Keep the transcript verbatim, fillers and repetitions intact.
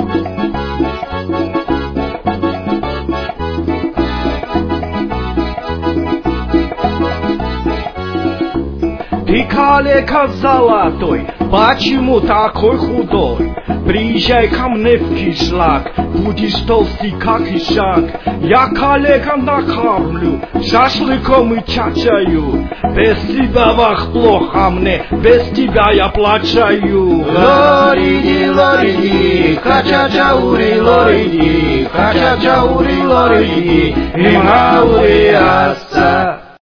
Ты, калека золотой, почему такой худой? Приезжай ко мне в кишлак, будешь толстый, как ишак. Я калека накормлю, шашлыком и чачаю. Без тебя вах плохо мне, без тебя я плачаю. Лориди, лориди, хачачаури, лориди, хачачаури, лориди, и маури аса.